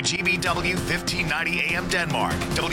WGBW 1590 AM Denmark,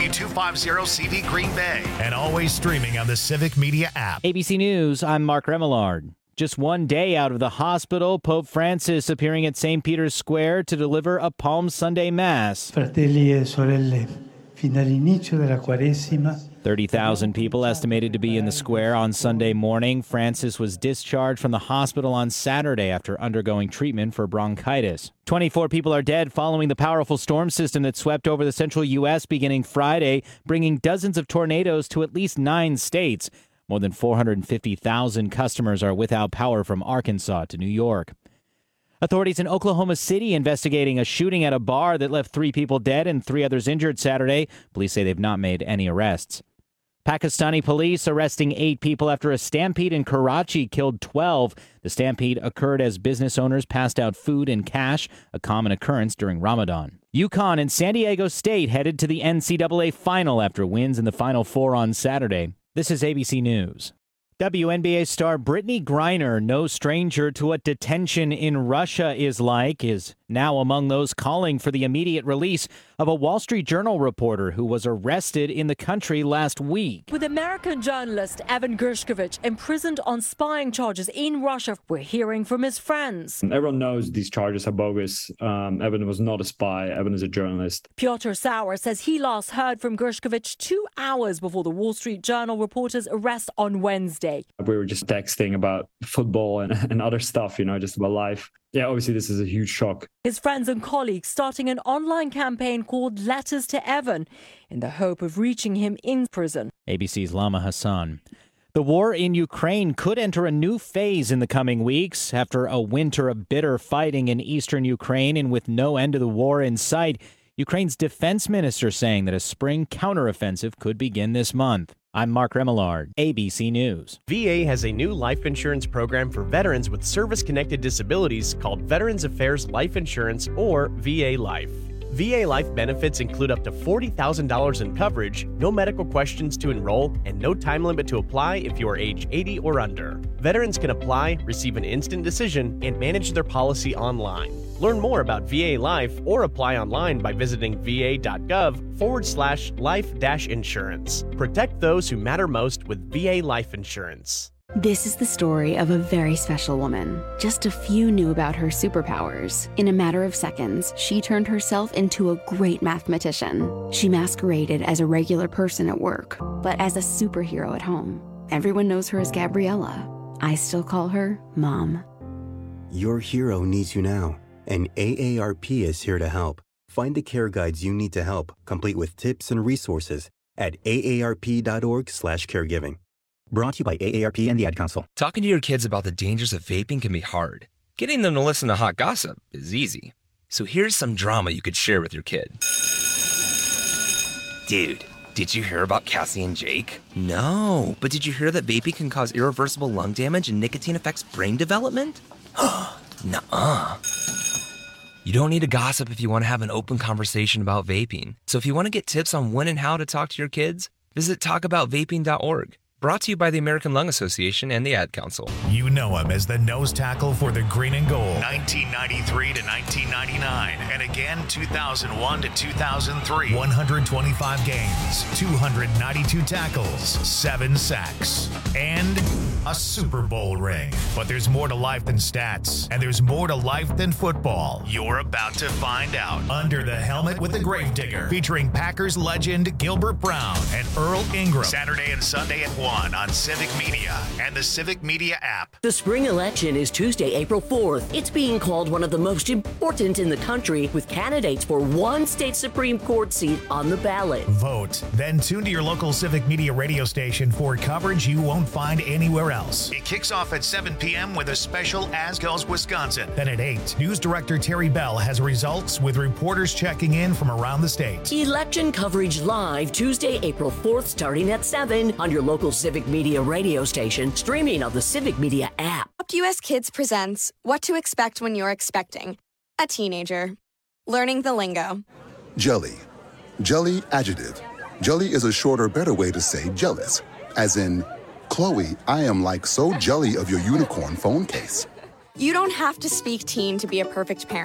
W250CV Green Bay, and always streaming on the Civic Media app. ABC News, I'm Mark Remillard. Just one day out of the hospital, Pope Francis appearing at St. Peter's Square to deliver a Palm Sunday Mass. Fratelli e sorelle, fin dall'inizio della Quaresima, 30,000 people estimated to be in the square on Sunday morning. Francis was discharged from the hospital on Saturday after undergoing treatment for bronchitis. 24 people are dead following the powerful storm system that swept over the central U.S. beginning Friday, bringing dozens of tornadoes to at least 9 states. More than 450,000 customers are without power from Arkansas to New York. Authorities in Oklahoma City investigating a shooting at a bar that left 3 people dead and 3 others injured Saturday. Police say they've not made any arrests. Pakistani police arresting 8 people after a stampede in Karachi killed 12. The stampede occurred as business owners passed out food and cash, a common occurrence during Ramadan. UConn and San Diego State headed to the NCAA final after wins in the Final Four on Saturday. This is ABC News. WNBA star Brittany Griner, no stranger to what detention in Russia is like, is now among those calling for the immediate release of a Wall Street Journal reporter who was arrested in the country last week. With American journalist Evan Gershkovich imprisoned on spying charges in Russia, we're hearing from his friends. Everyone knows these charges are bogus. Evan was not a spy. Evan is a journalist. Piotr Sauer says he last heard from Gershkovich 2 hours before the Wall Street Journal reporter's arrest on Wednesday. We were just texting about football and other stuff, just about life. Yeah, obviously this is a huge shock. His friends and colleagues starting an online campaign called Letters to Evan in the hope of reaching him in prison. ABC's Lama Hassan. The war in Ukraine could enter a new phase in the coming weeks. After a winter of bitter fighting in eastern Ukraine and with no end to the war in sight, Ukraine's defense minister saying that a spring counteroffensive could begin this month. I'm Mark Remillard, ABC News. VA has a new life insurance program for veterans with service-connected disabilities called Veterans Affairs Life Insurance, or VA Life. VA Life benefits include up to $40,000 in coverage, no medical questions to enroll, and no time limit to apply if you are age 80 or under. Veterans can apply, receive an instant decision, and manage their policy online. Learn more about VA Life or apply online by visiting va.gov/life-insurance. Protect those who matter most with VA Life Insurance. This is the story of a very special woman. Just a few knew about her superpowers. In a matter of seconds, she turned herself into a great mathematician. She masqueraded as a regular person at work, but as a superhero at home. Everyone knows her as Gabriella. I still call her Mom. Your hero needs you now, and AARP is here to help. Find the care guides you need to help, complete with tips and resources at aarp.org/caregiving. Brought to you by AARP and the Ad Council. Talking to your kids about the dangers of vaping can be hard. Getting them to listen to hot gossip is easy. So here's some drama you could share with your kid. Dude, did you hear about Cassie and Jake? No, but did you hear that vaping can cause irreversible lung damage and nicotine affects brain development? Nuh-uh. You don't need to gossip if you want to have an open conversation about vaping. So if you want to get tips on when and how to talk to your kids, visit talkaboutvaping.org. Brought to you by the American Lung Association and the Ad Council. You know him as the nose tackle for the Green and Gold, 1993 to 1999, and again 2001 to 2003. 125 games, 292 tackles, 7 sacks, and a Super Bowl ring. But there's more to life than stats, and there's more to life than football. You're about to find out. Under the Helmet with the Gravedigger, featuring Packers legend Gilbert Brown and Earl Ingram. Saturday and Sunday at 1 on Civic Media and the Civic Media app. The spring election is Tuesday, April 4th. It's being called one of the most important in the country, with candidates for one state Supreme Court seat on the ballot. Vote. Then tune to your local Civic Media radio station for coverage you won't find anywhere else. It kicks off at 7 p.m. with a special As Goes Wisconsin. Then at 8, News Director Terry Bell has results with reporters checking in from around the state. Election coverage live Tuesday, April 4th, starting at 7 on your local Civic Media radio station, streaming on the Civic Media app. US Kids presents What to Expect When You're Expecting a Teenager. Learning the lingo. Jelly. Jelly adjective. Jelly is a shorter, better way to say jealous. As in, Chloe, I am like so jelly of your unicorn phone case. You don't have to speak teen to be a perfect parent.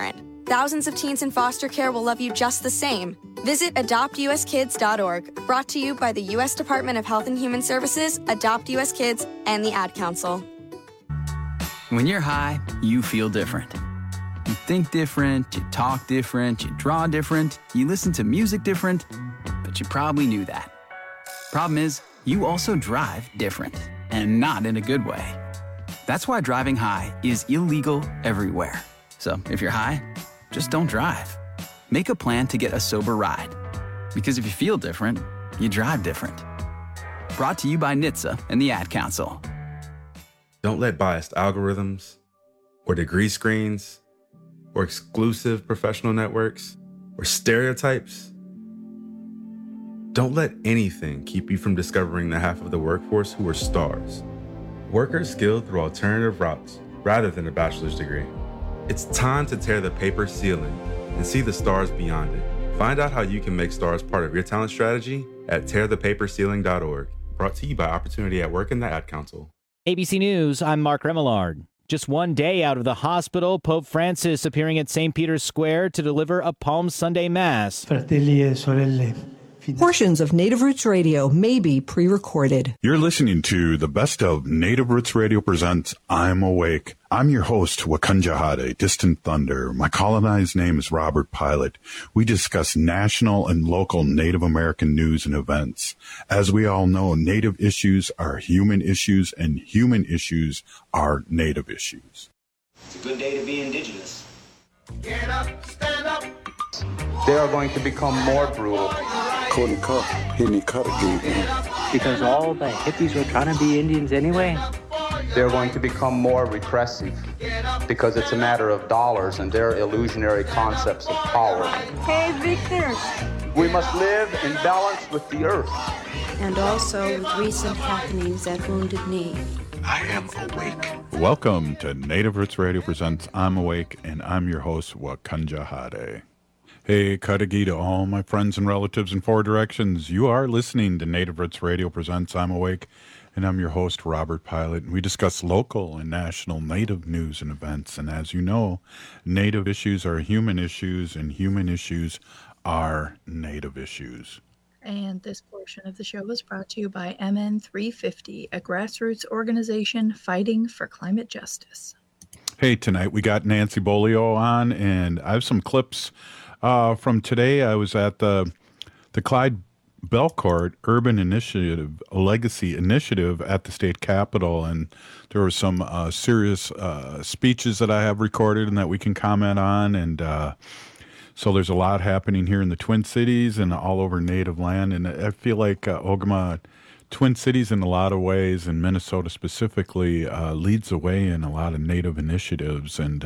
thousands of teens in foster care will love you just the same. Visit adoptuskids.org, brought to you by the U.S. Department of Health and Human Services, Adopt U.S. Kids, and the Ad Council. When you're high, you feel different. You think different, you talk different, you draw different, you listen to music different, but you probably knew that. Problem is, you also drive different, and not in a good way. That's why driving high is illegal everywhere. So if you're high, just don't drive. Make a plan to get a sober ride. Because if you feel different, you drive different. Brought to you by NHTSA and the Ad Council. Don't let biased algorithms, or degree screens, or exclusive professional networks, or stereotypes. Don't let anything keep you from discovering the half of the workforce who are stars. Workers skilled through alternative routes rather than a bachelor's degree. It's time to tear the paper ceiling and see the stars beyond it. Find out how you can make stars part of your talent strategy at tearthepaperceiling.org. Brought to you by Opportunity at Work and the Ad Council. ABC News, I'm Mark Remillard. Just one day out of the hospital, Pope Francis appearing at St. Peter's Square to deliver a Palm Sunday Mass. Fratelli e sorelle. Portions of Native Roots Radio may be pre-recorded. You're listening to the best of Native Roots Radio presents I'm Awake. I'm your host, Wakanja Hade, Distant Thunder. My colonized name is Robert Pilot. We discuss national and local Native American news and events. As we all know, Native issues are human issues, and human issues are Native issues. It's a good day to be Indigenous. Get up, stand up. They are going to become more brutal. Because all the hippies were trying to be Indians anyway? They're going to become more repressive because it's a matter of dollars and their illusionary concepts of power. Hey, Victor. We must live in balance with the earth. And also with recent happenings at Wounded Knee. I am awake. Welcome to Native Roots Radio presents I'm Awake, and I'm your host, Wakanja Hade. Hey, Kadagi to all my friends and relatives in four directions. You are listening to Native Roots Radio presents I'm Awake, and I'm your host, Robert Pilot. And we discuss local and national Native news and events. And as you know, Native issues are human issues, and human issues are Native issues. And this portion of the show was brought to you by MN350, a grassroots organization fighting for climate justice. Hey, tonight we got Nancy Bolio on, and I have some clips from today. I was at the Clyde Belcourt Urban Initiative, Legacy Initiative at the state capitol, and there were some serious speeches that I have recorded and that we can comment on, and so there's a lot happening here in the Twin Cities and all over Native land, and I feel like Ogama, Twin Cities in a lot of ways, and Minnesota specifically, leads the way in a lot of Native initiatives, and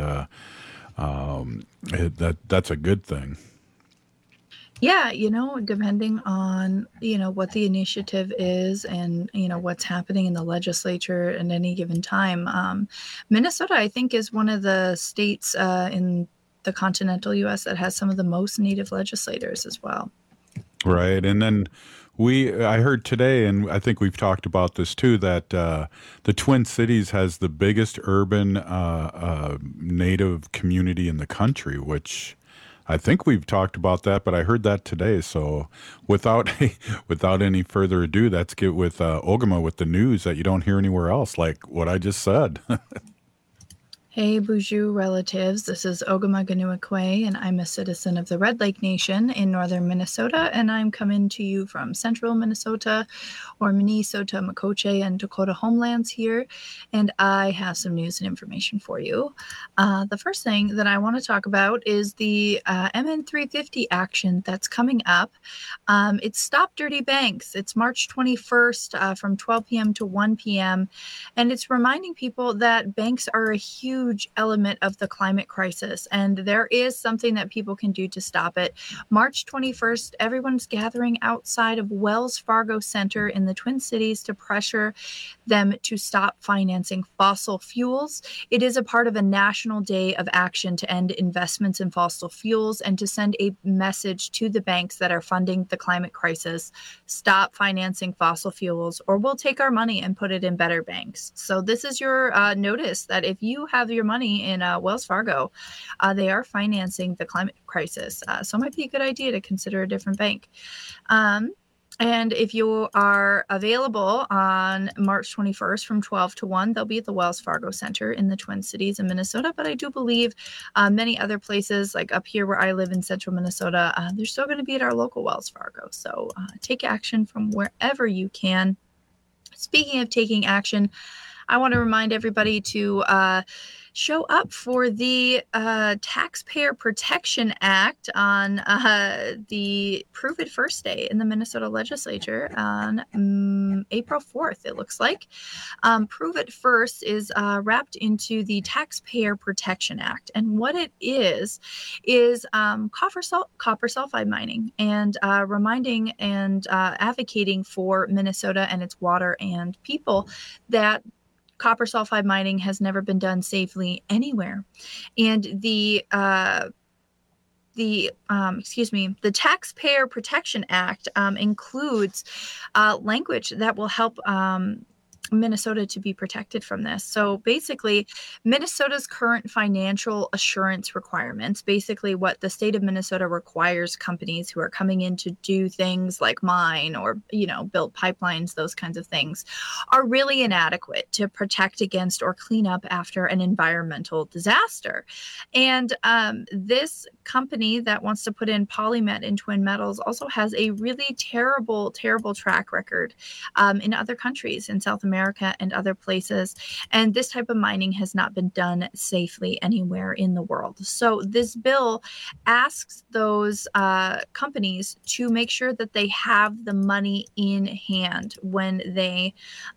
that's a good thing. Yeah, depending on, what the initiative is and, what's happening in the legislature at any given time. Minnesota, I think, is one of the states in the continental U.S. that has some of the most Native legislators as well. Right. And then I heard today, and I think we've talked about this too, that the Twin Cities has the biggest urban Native community in the country, which I think we've talked about that, but I heard that today. So without any further ado, let's get with Ogama with the news that you don't hear anywhere else, like what I just said. Hey, Boozhoo relatives, this is Ogama Ganuakwe, and I'm a citizen of the Red Lake Nation in northern Minnesota, and I'm coming to you from central Minnesota, or Minnesota, Makoche, and Dakota homelands here, and I have some news and information for you. The first thing that I want to talk about is the MN350 action that's coming up. It's Stop Dirty Banks. It's March 21st from 12 p.m. to 1 p.m., and it's reminding people that banks are a huge element of the climate crisis, and there is something that people can do to stop it. March 21st, everyone's gathering outside of Wells Fargo Center in the Twin Cities to pressure them to stop financing fossil fuels. It is a part of a national day of action to end investments in fossil fuels and to send a message to the banks that are funding the climate crisis. Stop financing fossil fuels, or we'll take our money and put it in better banks. So this is your notice that if you have have your money in Wells Fargo. They are financing the climate crisis. So it might be a good idea to consider a different bank. And if you are available on March 21st from 12 to 1, they'll be at the Wells Fargo Center in the Twin Cities in Minnesota. But I do believe many other places, like up here where I live in central Minnesota, they're still going to be at our local Wells Fargo. So take action from wherever you can. Speaking of taking action, I want to remind everybody to show up for the Taxpayer Protection Act on the Prove It First Day in the Minnesota legislature on April 4th, it looks like. Prove It First is wrapped into the Taxpayer Protection Act. And what it is copper sulfide mining, and reminding and advocating for Minnesota and its water and people that copper sulfide mining has never been done safely anywhere. And the Taxpayer Protection Act includes language that will help Minnesota to be protected from this. So basically, Minnesota's current financial assurance requirements, basically what the state of Minnesota requires companies who are coming in to do things like mine or, build pipelines, those kinds of things, are really inadequate to protect against or clean up after an environmental disaster. And this company that wants to put in PolyMet and Twin Metals also has a really terrible, terrible track record in other countries in South America and other places. And this type of mining has not been done safely anywhere in the world. So this bill asks those companies to make sure that they have the money in hand when they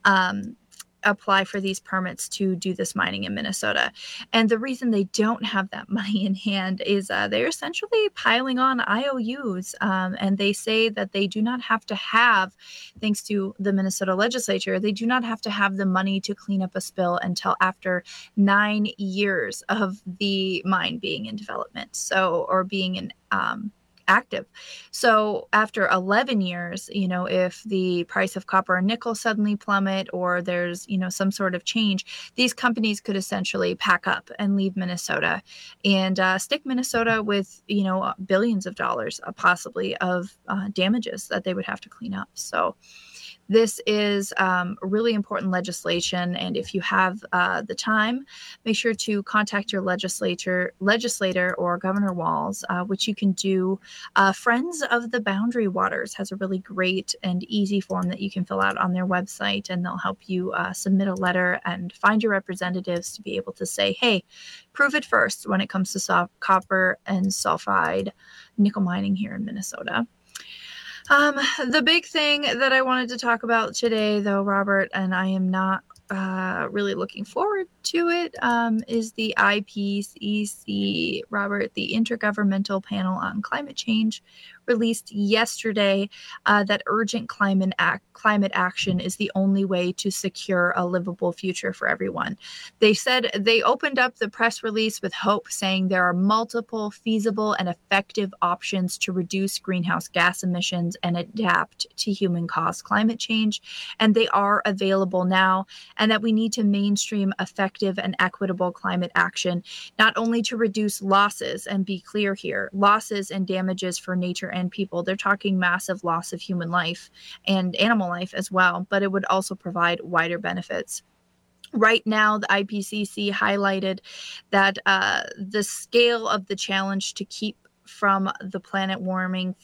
apply for these permits to do this mining in Minnesota. And the reason they don't have that money in hand is they're essentially piling on IOUs. And they say that they do not have to have, thanks to the Minnesota legislature, they do not have to have the money to clean up a spill until after 9 years of the mine being in development. So, or being in active. So after 11 years, if the price of copper and nickel suddenly plummet, or there's, some sort of change, these companies could essentially pack up and leave Minnesota and stick Minnesota with, billions of dollars possibly of damages that they would have to clean up. So this is really important legislation, and if you have the time, make sure to contact your legislator or Governor Walz, which you can do. Friends of the Boundary Waters has a really great and easy form that you can fill out on their website, and they'll help you submit a letter and find your representatives to be able to say, hey, prove it first when it comes to copper and sulfide nickel mining here in Minnesota. The big thing that I wanted to talk about today, though, Robert, and I am not really looking forward to it, is the IPCC, Robert, the Intergovernmental Panel on Climate Change, released yesterday that urgent climate action is the only way to secure a livable future for everyone. They said they opened up the press release with hope, saying there are multiple feasible and effective options to reduce greenhouse gas emissions and adapt to human-caused climate change, and they are available now, and that we need to mainstream effective and equitable climate action, not only to reduce losses, and be clear here, losses and damages for nature and people. They're talking massive loss of human life and animal life as well, but it would also provide wider benefits. Right now, the IPCC highlighted that the scale of the challenge to keep the planet from warming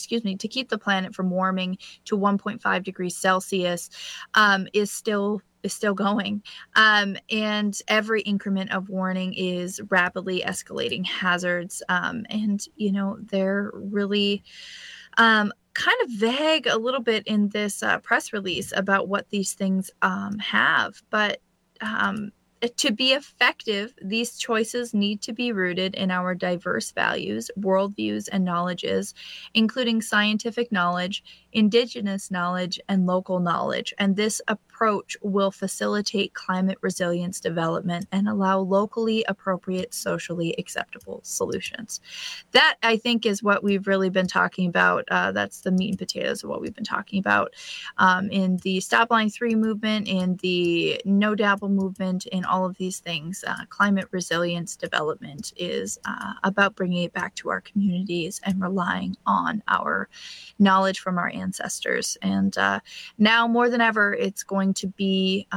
to 1.5 degrees Celsius is still going. And every increment of warning is rapidly escalating hazards. And, they're really kind of vague a little bit in this press release about what these things have. But to be effective, these choices need to be rooted in our diverse values, worldviews, and knowledges, including scientific knowledge, indigenous knowledge, and local knowledge. And this approach approach will facilitate climate resilience development and allow locally appropriate, socially acceptable solutions. That, I think, is what we've really been talking about. That's the meat and potatoes of what we've been talking about in the Stop Line 3 movement, in the No Dabble movement, in all of these things. Climate resilience development is about bringing it back to our communities and relying on our knowledge from our ancestors. And now more than ever, it's going to be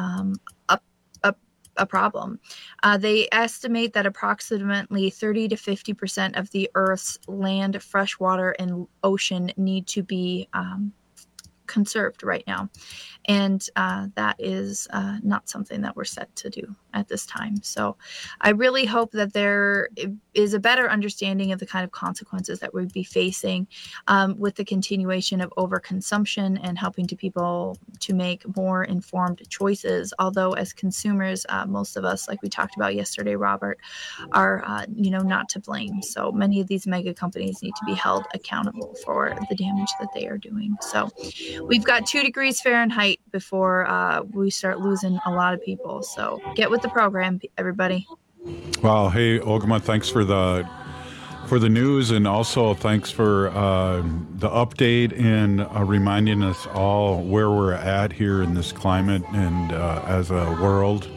a problem. They estimate that approximately 30 to 50% of the Earth's land, freshwater, and ocean need to be conserved right now. And that is not something that we're set to do at this time. So I really hope that there is a better understanding of the kind of consequences that we'd be facing with the continuation of overconsumption and helping people to make more informed choices. Although as consumers, most of us, like we talked about yesterday, Robert, are not to blame. So many of these mega companies need to be held accountable for the damage that they are doing. So we've got 2 degrees Fahrenheit before we start losing a lot of people. So get with the program, everybody. Well, hey, Ogama, thanks for the news, and also thanks for the update and reminding us all where we're at here in this climate and as a world.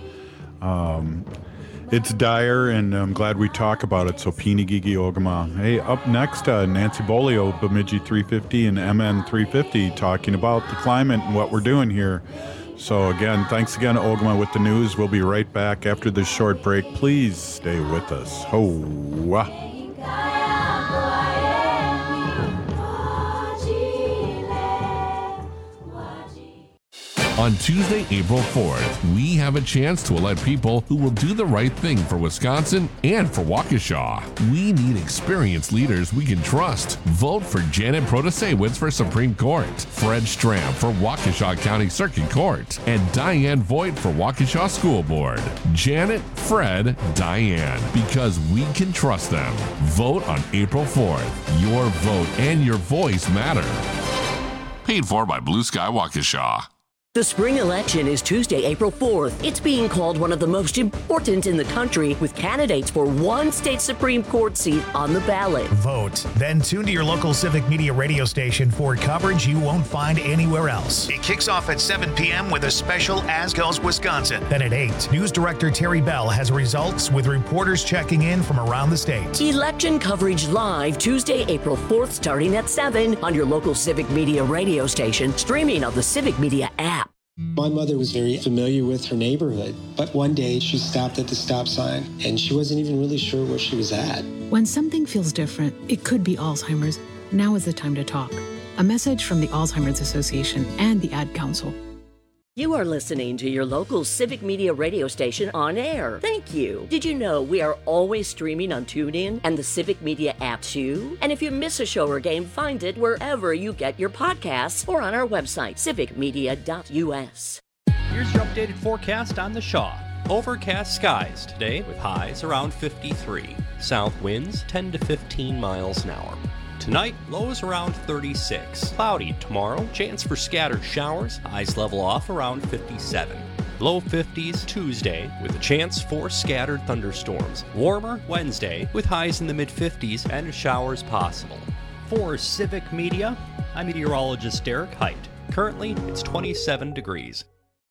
It's dire, and I'm glad we talk about it. So, Pini Gigi Ogama. Hey, up next, Nancy Bolio, Bemidji 350 and MN 350, talking about the climate and what we're doing here. So, again, thanks again, Ogama, with the news. We'll be right back after this short break. Please stay with us. Ho-wah. On Tuesday, April 4th, we have a chance to elect people who will do the right thing for Wisconsin and for Waukesha. We need experienced leaders we can trust. Vote for Janet Protasewicz for Supreme Court, Fred Stram for Waukesha County Circuit Court, and Diane Voigt for Waukesha School Board. Janet, Fred, Diane, because we can trust them. Vote on April 4th. Your vote and your voice matter. Paid for by Blue Sky Waukesha. The spring election is Tuesday, April 4th. It's being called one of the most important in the country, with candidates for one state Supreme Court seat on the ballot. Vote. Then tune to your local Civic Media radio station for coverage you won't find anywhere else. It kicks off at 7 p.m. with a special As Goes Wisconsin. Then at 8, News Director Terry Bell has results with reporters checking in from around the state. Election coverage live Tuesday, April 4th, starting at 7 on your local Civic Media radio station, streaming on the Civic Media app. My mother was very familiar with her neighborhood, but one day she stopped at the stop sign and she wasn't even really sure where she was at. When something feels different, it could be Alzheimer's. Now is the time to talk. A message from the Alzheimer's Association and the Ad Council. You are listening to your local Civic Media radio station on air. Thank you. Did you know we are always streaming on TuneIn and the Civic Media app too? And if you miss a show or game, find it wherever you get your podcasts or on our website, civicmedia.us. Here's your updated forecast on the Shaw. Overcast skies today with highs around 53. South winds 10 to 15 miles an hour. Tonight, lows around 36. Cloudy tomorrow, chance for scattered showers, highs level off around 57. Low 50s Tuesday with a chance for scattered thunderstorms. Warmer Wednesday with highs in the mid-50s and showers possible. For Civic Media, I'm meteorologist Derek Height. Currently, it's 27 degrees.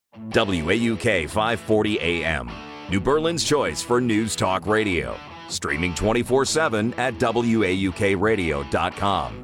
WAUK 540 AM, New Berlin's choice for news talk radio. Streaming 24/7 at WAUKradio.com.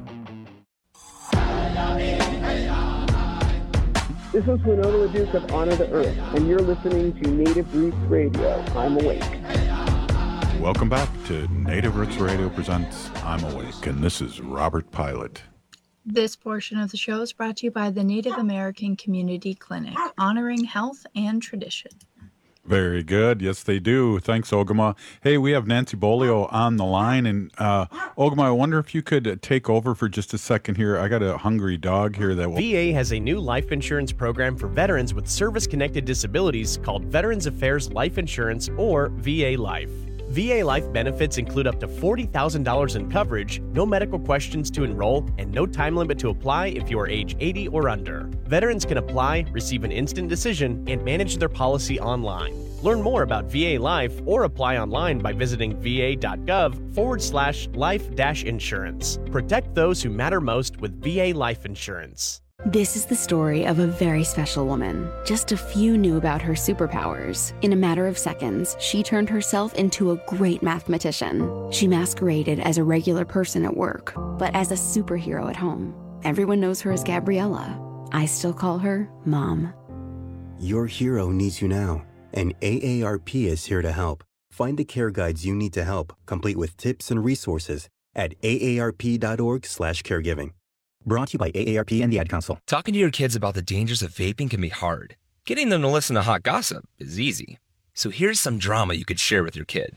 This is Winona LaDuke of Honor the Earth, and you're listening to Native Roots Radio. I'm Awake. Welcome back to Native Roots Radio presents I'm Awake, and this is Robert Pilot. This portion of the show is brought to you by the Native American Community Clinic, honoring health and tradition. Very good. Yes, they do. Thanks, Ogama. Hey, we have Nancy Bolio on the line. And Ogama, I wonder if you could take over for just a second here. I got a hungry dog here that will... VA has a new life insurance program for veterans with service-connected disabilities called Veterans Affairs Life Insurance, or VA Life. VA Life benefits include up to $40,000 in coverage, no medical questions to enroll, and no time limit to apply if you are age 80 or under. Veterans can apply, receive an instant decision, and manage their policy online. Learn more about VA Life or apply online by visiting va.gov/life-insurance. Protect those who matter most with VA Life Insurance. This is the story of a very special woman. Just a few knew about her superpowers. In a matter of seconds, she turned herself into a great mathematician. She masqueraded as a regular person at work, but as a superhero at home. Everyone knows her as Gabriella. I still call her Mom. Your hero needs you now, and AARP is here to help. Find the care guides you need to help, complete with tips and resources at aarp.org/caregiving. Brought to you by AARP and the Ad Council. Talking to your kids about the dangers of vaping can be hard. Getting them to listen to hot gossip is easy. So here's some drama you could share with your kid.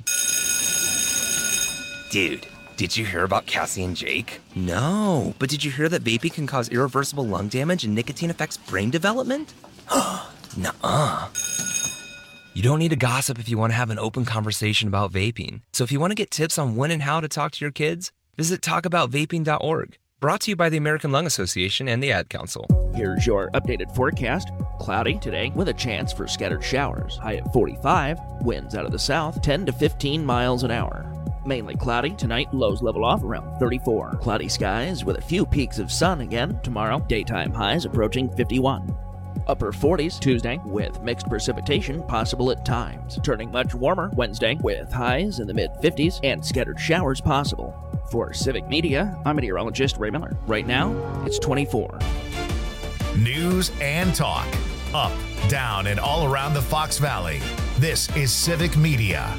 Dude, did you hear about Cassie and Jake? No, but did you hear that vaping can cause irreversible lung damage and nicotine affects brain development? Nuh-uh. You don't need to gossip if you want to have an open conversation about vaping. So if you want to get tips on when and how to talk to your kids, visit talkaboutvaping.org. Brought to you by the American Lung Association and the Ad Council. Here's your updated forecast. Cloudy today with a chance for scattered showers. High at 45. Winds out of the south 10 to 15 miles an hour. Mainly cloudy tonight. Lows level off around 34. Cloudy skies with a few peaks of sun again tomorrow. Daytime highs approaching 51. Upper 40s Tuesday with mixed precipitation possible at times. Turning much warmer Wednesday with highs in the mid-50s and scattered showers possible. For Civic Media, I'm meteorologist Ray Miller. Right now, it's 24. News and talk. Up, down, and all around the Fox Valley. This is Civic Media.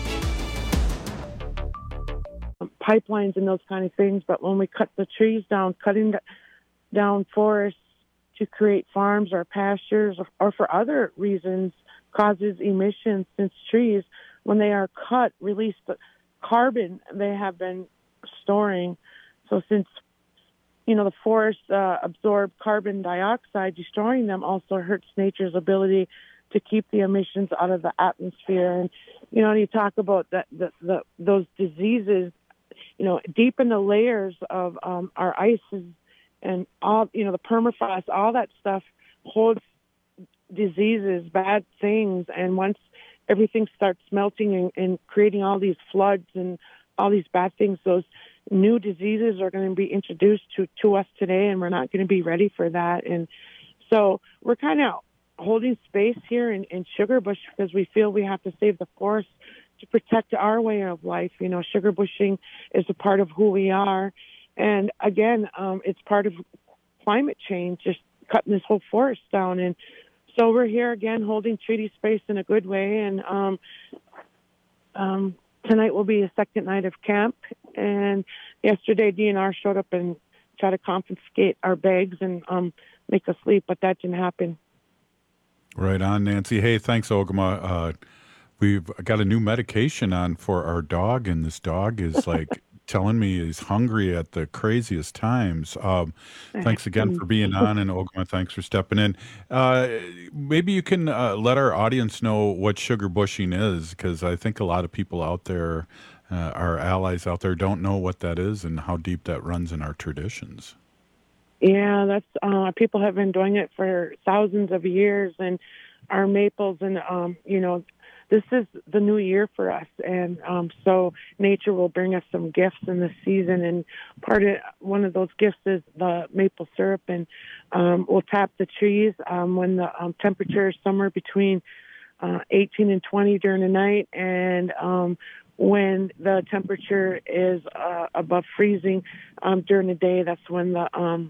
Pipelines and those kind of things, but when we cut the trees down, cutting down forests to create farms or pastures or for other reasons causes emissions, since trees, when they are cut, release the carbon they have been storing. So since, the forests absorb carbon dioxide, destroying them also hurts nature's ability to keep the emissions out of the atmosphere. And, you talk about those diseases, deep in the layers of our ices and all, the permafrost, all that stuff holds diseases, bad things. And once everything starts melting and creating all these floods and all these bad things, those new diseases are going to be introduced to us today, and we're not going to be ready for that. And so we're kind of holding space here in Sugarbush because we feel we have to save the forest to protect our way of life. Sugar bushing is a part of who we are. And again, it's part of climate change, just cutting this whole forest down. And so we're here again holding treaty space in a good way. And tonight will be a second night of camp. And yesterday DNR showed up and tried to confiscate our bags and make us leave, but that didn't happen. Right on, Nancy. Hey, thanks, Ogama. We've got a new medication on for our dog, and this dog is telling me he's hungry at the craziest times. Thanks again for being on, and Ogama, thanks for stepping in. Maybe you can let our audience know what sugar bushing is, because I think a lot of people out there, our allies out there, don't know what that is and how deep that runs in our traditions. Yeah, that's people have been doing it for thousands of years, and our maples, and this is the new year for us, and so nature will bring us some gifts in this season, and one of those gifts is the maple syrup, and we'll tap the trees when the temperature is somewhere between 18 and 20 during the night, and when the temperature is above freezing during the day. That's when the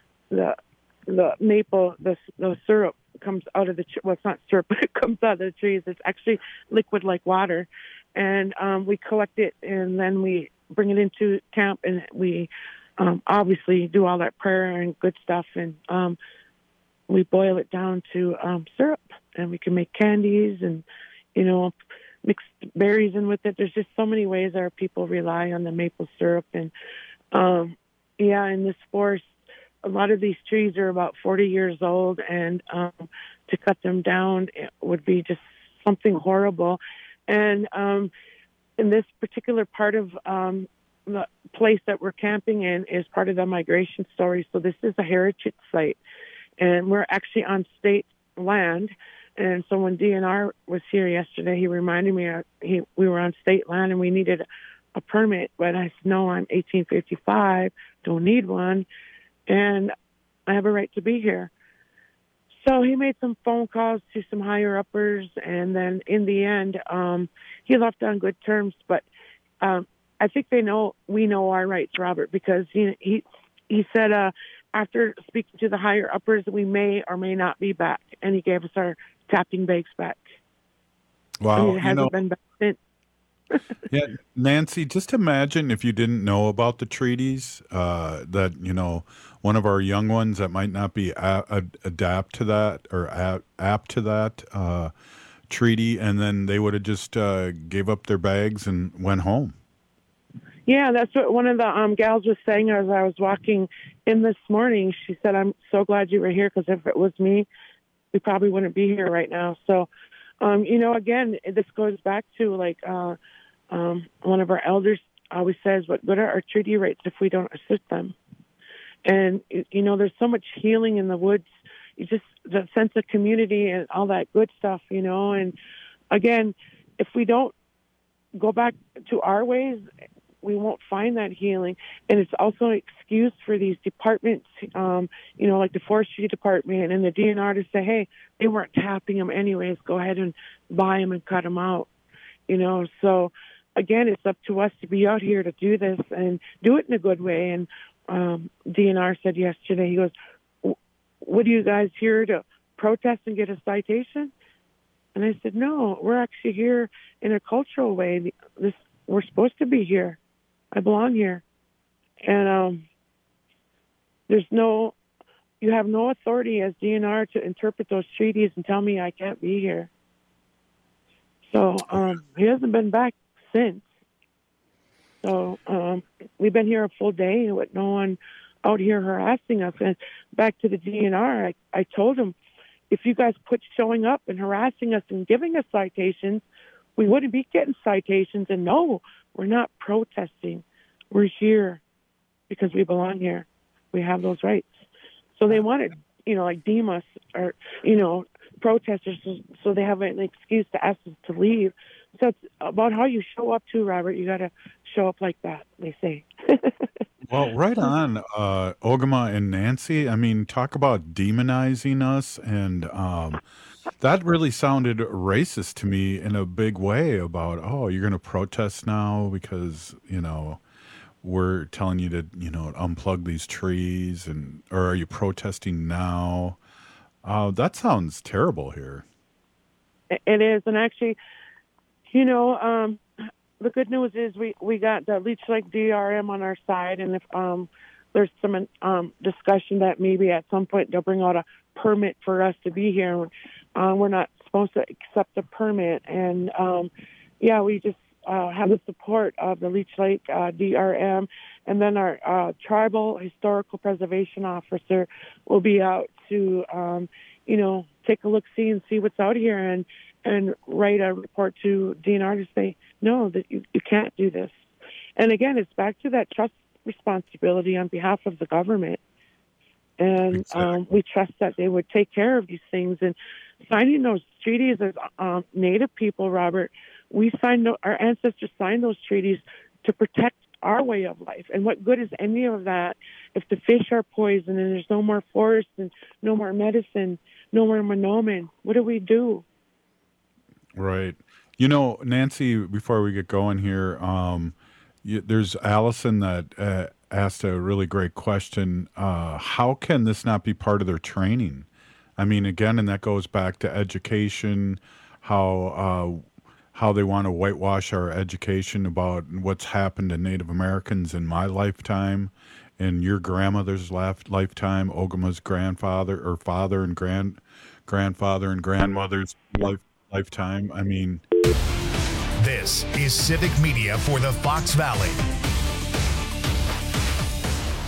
maple, the syrup comes out of the tree. Well, it's not syrup, but it comes out of the trees. It's actually liquid like water. And we collect it, and then we bring it into camp, and we obviously do all that prayer and good stuff. And we boil it down to syrup, and we can make candies and, mix berries in with it. There's just so many ways our people rely on the maple syrup. And, in this forest, a lot of these trees are about 40 years old, and to cut them down would be just something horrible. And in this particular part of the place that we're camping in is part of the migration story. So this is a heritage site, and we're actually on state land. And so when DNR was here yesterday, he reminded me we were on state land and we needed a permit. But I said, no, I'm 1855, don't need one, and I have a right to be here. So he made some phone calls to some higher uppers, and then in the end, he left on good terms. But I think we know our rights, Robert, because he said after speaking to the higher uppers, we may or may not be back, and he gave us our tapping bags back. Wow, and it hasn't been back since. Yeah, Nancy, just imagine if you didn't know about the treaties, that, one of our young ones that might not be adapt to that or apt to that treaty, and then they would have just gave up their bags and went home. Yeah, that's what one of the gals was saying as I was walking in this morning. She said, I'm so glad you were here, because if it was me, we probably wouldn't be here right now. So, again, this goes back to one of our elders always says, what are our treaty rights if we don't assist them? And, there's so much healing in the woods, the sense of community and all that good stuff, and again, if we don't go back to our ways, we won't find that healing. And it's also an excuse for these departments, like the forestry department and the DNR, to say, hey, they weren't tapping them anyways, go ahead and buy them and cut them out. So again, it's up to us to be out here to do this and do it in a good way. And DNR said yesterday, he goes, what are you guys here to protest and get a citation? And I said, no, we're actually here in a cultural way. We're supposed to be here. I belong here. And you have no authority as DNR to interpret those treaties and tell me I can't be here. So he hasn't been back since. So we've been here a full day with no one out here harassing us. And back to the DNR, I told him, if you guys quit showing up and harassing us and giving us citations, we wouldn't be getting citations. And no, we're not protesting. We're here because we belong here. We have those rights. So they wanted, deem us or, protesters so they have an excuse to ask us to leave. So it's about how you show up too, Robert. You got to show up like that, they say. Well, right on, Ogama and Nancy. I mean, talk about demonizing us, and that really sounded racist to me in a big way about, you're going to protest now because, we're telling you to, unplug these trees, or are you protesting now? That sounds terrible here. It is. And actually, the good news is we got the Leech Lake DRM on our side, and if there's some discussion that maybe at some point they'll bring out a permit for us to be here. We're not supposed to accept a permit, and we just have the support of the Leech Lake DRM, and then our tribal historical preservation officer will be out to take a look, see what's out here, and write a report to DNR to say, no, that you can't do this. And again, it's back to that trust responsibility on behalf of the government. And exactly. We trust that they would take care of these things. And signing those treaties as Native people, Robert, our ancestors signed those treaties to protect our way of life. And what good is any of that if the fish are poisoned and there's no more forest and no more medicine, no more monomen? What do we do? Right. Nancy, before we get going here, there's Allison that asked a really great question. How can this not be part of their training? I mean, again, and that goes back to education, how they want to whitewash our education about what's happened to Native Americans in my lifetime, in your grandmother's lifetime, Ogama's grandfather or father and grandfather and grandmother's lifetime. I mean, this is Civic Media for the Fox Valley.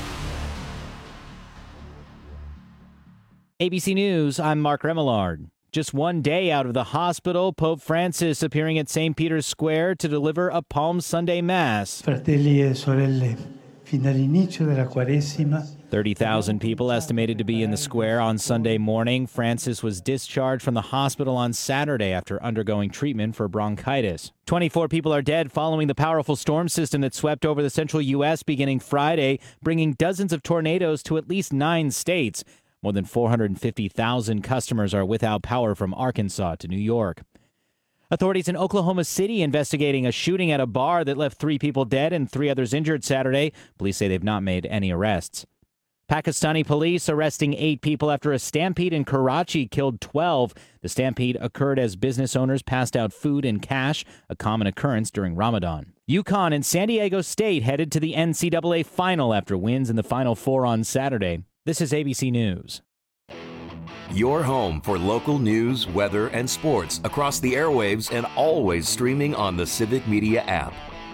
ABC News, I'm Mark Remillard. Just one day out of the hospital, Pope Francis appearing at St. Peter's Square to deliver a Palm Sunday Mass. Fratelli e sorelle, fin dall'inizio della Quaresima, 30,000 people estimated to be in the square on Sunday morning. Francis was discharged from the hospital on Saturday after undergoing treatment for bronchitis. 24 people are dead following the powerful storm system that swept over the central U.S. beginning Friday, bringing dozens of tornadoes to at least 9 states. More than 450,000 customers are without power from Arkansas to New York. Authorities in Oklahoma City investigating a shooting at a bar that left 3 people dead and 3 others injured Saturday. Police say they've not made any arrests. Pakistani police arresting 8 people after a stampede in Karachi killed 12. The stampede occurred as business owners passed out food and cash, a common occurrence during Ramadan. UConn and San Diego State headed to the NCAA final after wins in the Final Four on Saturday. This is ABC News. Your home for local news, weather, and sports across the airwaves and always streaming on the Civic Media app.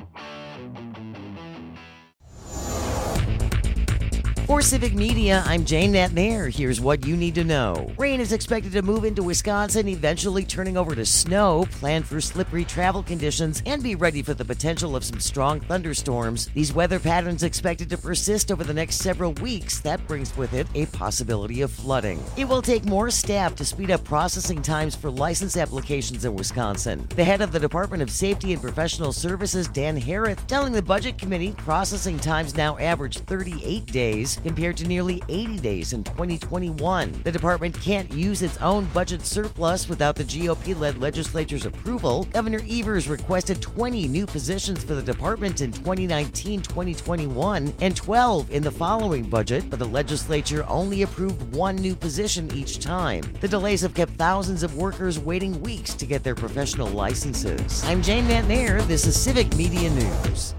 For Civic Media, I'm Jane McNair. Here's what you need to know. Rain is expected to move into Wisconsin, eventually turning over to snow. Plan for slippery travel conditions and be ready for the potential of some strong thunderstorms. These weather patterns expected to persist over the next several weeks. That brings with it a possibility of flooding. It will take more staff to speed up processing times for license applications in Wisconsin. The head of the Department of Safety and Professional Services, Dan Harrith, telling the Budget Committee processing times now average 38 days. Compared to nearly 80 days in 2021. The department can't use its own budget surplus without the GOP-led legislature's approval. Governor Evers requested 20 new positions for the department in 2019-2021 and 12 in the following budget, but the legislature only approved 1 new position each time. The delays have kept thousands of workers waiting weeks to get their professional licenses. I'm Jane McNair. This is Civic Media News.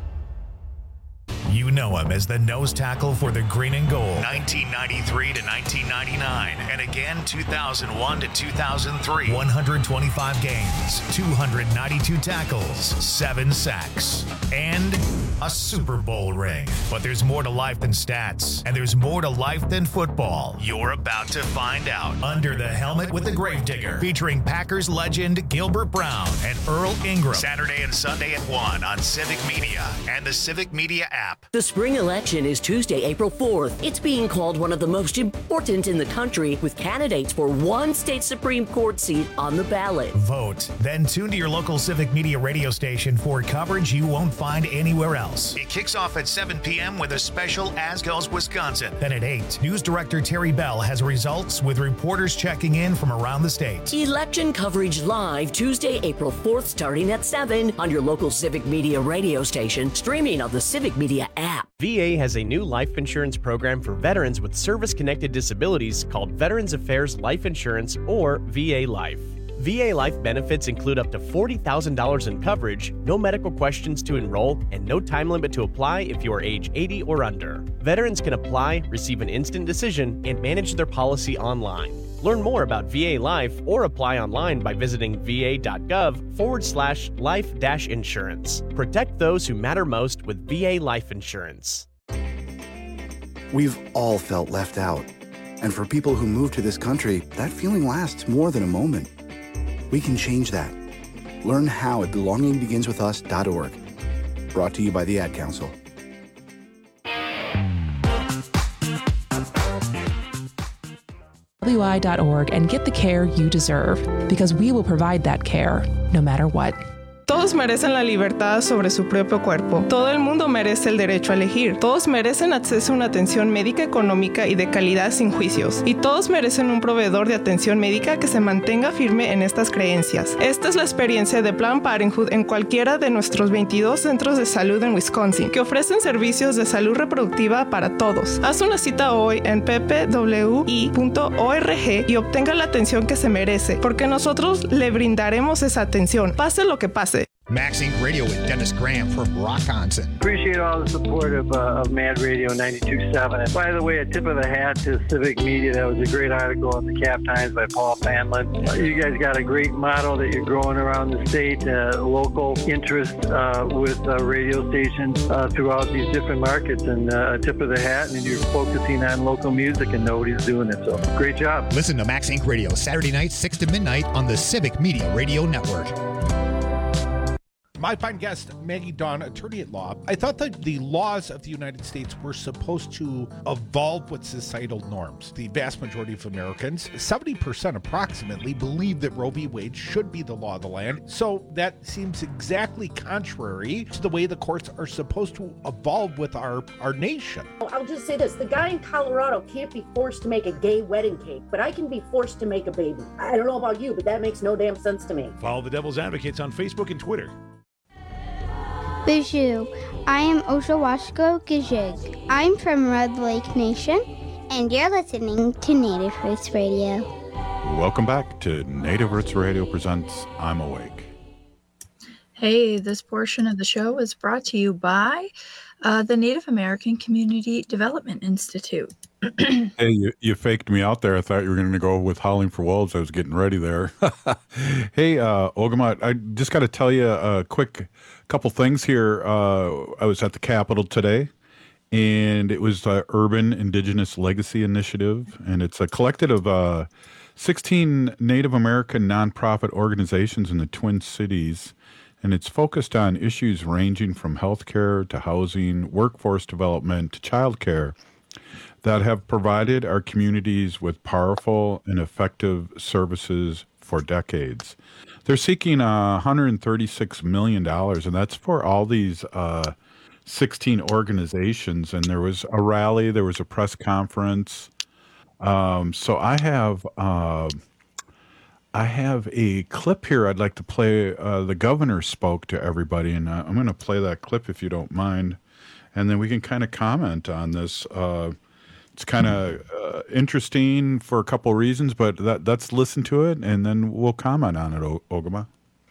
You know him as the nose tackle for the Green and Gold, 1993 to 1999, and again 2001 to 2003. 125 games, 292 tackles, 7 sacks, and a Super Bowl ring. But there's more to life than stats, and there's more to life than football. You're about to find out. Under the Helmet with the Gravedigger, featuring Packers legend Gilbert Brown and Earl Ingram. Saturday and Sunday at 1 on Civic Media and the Civic Media app. The spring election is Tuesday, April 4th. It's being called one of the most important in the country, with candidates for 1 state Supreme Court seat on the ballot. Vote. Then tune to your local Civic Media radio station for coverage you won't find anywhere else. It kicks off at 7 p.m. with a special As Goes Wisconsin. Then at 8, News Director Terry Bell has results with reporters checking in from around the state. Election coverage live Tuesday, April 4th, starting at 7 on your local Civic Media radio station, streaming on the Civic Media app. VA has a new life insurance program for veterans with service-connected disabilities called Veterans Affairs Life Insurance, or VA Life. VA Life benefits include up to $40,000 in coverage, no medical questions to enroll, and no time limit to apply if you are age 80 or under. Veterans can apply, receive an instant decision, and manage their policy online. Learn more about VA Life or apply online by visiting va.gov/life-insurance. Protect those who matter most with VA Life Insurance. We've all felt left out. And for people who move to this country, that feeling lasts more than a moment. We can change that. Learn how at belongingbeginswithus.org. Brought to you by the Ad Council. WI.org and get the care you deserve, because we will provide that care no matter what. Todos merecen la libertad sobre su propio cuerpo. Todo el mundo merece el derecho a elegir. Todos merecen acceso a una atención médica económica y de calidad sin juicios. Y todos merecen un proveedor de atención médica que se mantenga firme en estas creencias. Esta es la experiencia de Planned Parenthood en cualquiera de nuestros 22 centros de salud en Wisconsin, que ofrecen servicios de salud reproductiva para todos. Haz una cita hoy en ppwi.org y obtenga la atención que se merece, porque nosotros le brindaremos esa atención, pase lo que pase. Max Inc. Radio with Dennis Graham from Rockonson. Appreciate all the support of Mad Radio 92.7. And by the way, a tip of the hat to Civic Media. That was a great article in the Cap Times by Paul Fanlin. You guys got a great motto that you're growing around the state, local interest with radio stations throughout these different markets. And a tip of the hat, and you're focusing on local music, and nobody's doing it. So great job. Listen to Max Inc. Radio Saturday night, 6 to midnight on the Civic Media Radio Network. My fine guest, Maggie Dawn, attorney at law. I thought that the laws of the United States were supposed to evolve with societal norms. The vast majority of Americans, 70% approximately, believe that Roe v. Wade should be the law of the land. So that seems exactly contrary to the way the courts are supposed to evolve with our nation. I'll just say this. The guy in Colorado can't be forced to make a gay wedding cake, but I can be forced to make a baby. I don't know about you, but that makes no damn sense to me. Follow the Devil's Advocates on Facebook and Twitter. Bonjour, I am Oshawashko Gajig. I'm from Red Lake Nation, and you're listening to Native Roots Radio. Welcome back to Native Roots Radio presents I'm Awake. Hey, this portion of the show is brought to you by the Native American Community Development Institute. Hey, you faked me out there. I thought you were going to go with Howling for Wolves. I was getting ready there. Hey, Ogimat, I just got to tell you a quick couple things here. I was at the Capitol today, and it was the Urban Indigenous Legacy Initiative, and it's a collective of 16 Native American nonprofit organizations in the Twin Cities, and it's focused on issues ranging from healthcare to housing, workforce development to childcare that have provided our communities with powerful and effective services for decades. They're seeking $136 million, and that's for all these 16 organizations. And there was a rally, there was a press conference. So I have a clip here I'd like to play. The governor spoke to everybody, and I'm going to play that clip if you don't mind, and then we can kind of comment on this. It's kind of interesting for a couple of reasons, but let's listen to it, and then we'll comment on it, Ogama.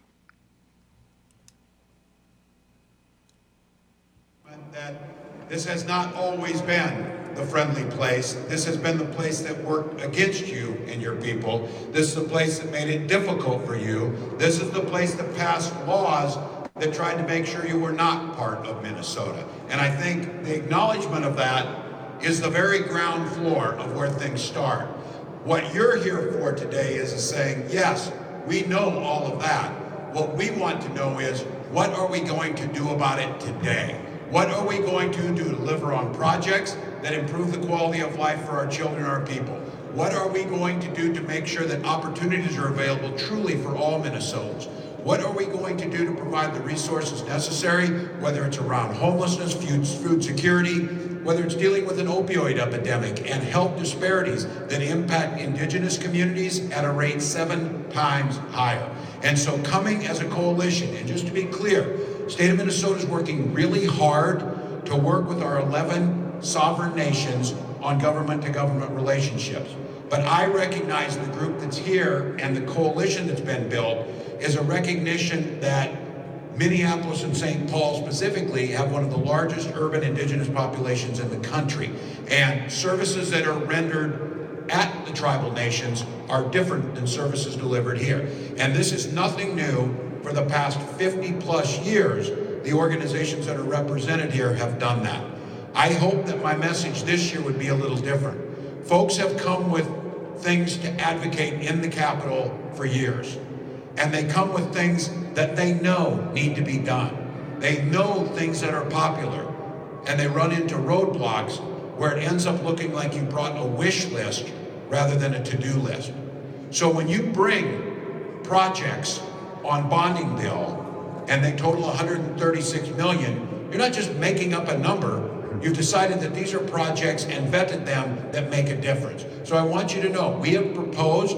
That this has not always been the friendly place. This has been the place that worked against you and your people. This is the place that made it difficult for you. This is the place that passed laws that tried to make sure you were not part of Minnesota. And I think the acknowledgement of that is the very ground floor of where things start. What you're here for today is saying, yes, we know all of that. What we want to know is, what are we going to do about it today? What are we going to do to deliver on projects that improve the quality of life for our children and our people? What are we going to do to make sure that opportunities are available truly for all Minnesotans? What are we going to do to provide the resources necessary, whether it's around homelessness, food security, whether it's dealing with an opioid epidemic and health disparities that impact indigenous communities at a rate 7 times higher. And so coming as a coalition, and just to be clear, state of Minnesota is working really hard to work with our 11 sovereign nations on government-to-government relationships. But I recognize the group that's here and the coalition that's been built is a recognition that Minneapolis and St. Paul specifically have one of the largest urban indigenous populations in the country. And services that are rendered at the tribal nations are different than services delivered here. And this is nothing new. For the past 50 plus years, the organizations that are represented here have done that. I hope that my message this year would be a little different. Folks have come with things to advocate in the Capitol for years. And they come with things that they know need to be done. They know things that are popular, and they run into roadblocks where it ends up looking like you brought a wish list rather than a to-do list. So when you bring projects on bonding bill and they total $136 million, you're not just making up a number. You've decided that these are projects and vetted them that make a difference. So I want you to know, we have proposed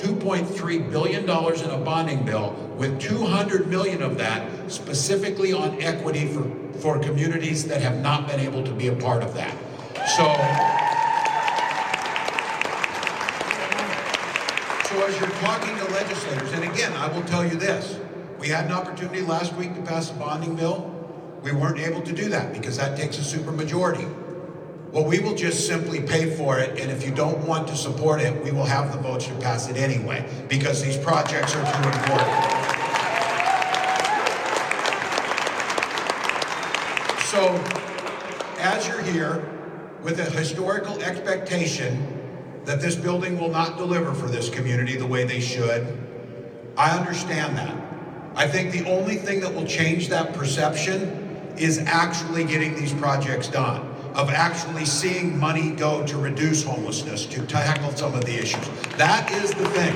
$2.3 billion in a bonding bill, with $200 million of that specifically on equity for communities that have not been able to be a part of that. So as you're talking to legislators, and again, I will tell you this, We had an opportunity last week to pass a bonding bill. We weren't able to do that because that takes a supermajority. Well, we will just simply pay for it, and if you don't want to support it, we will have the votes to pass it anyway, because these projects are too important. So, as you're here with a historical expectation that this building will not deliver for this community the way they should, I understand that. I think the only thing that will change that perception is actually getting these projects done, of actually seeing money go to reduce homelessness, to tackle some of the issues. That is the thing.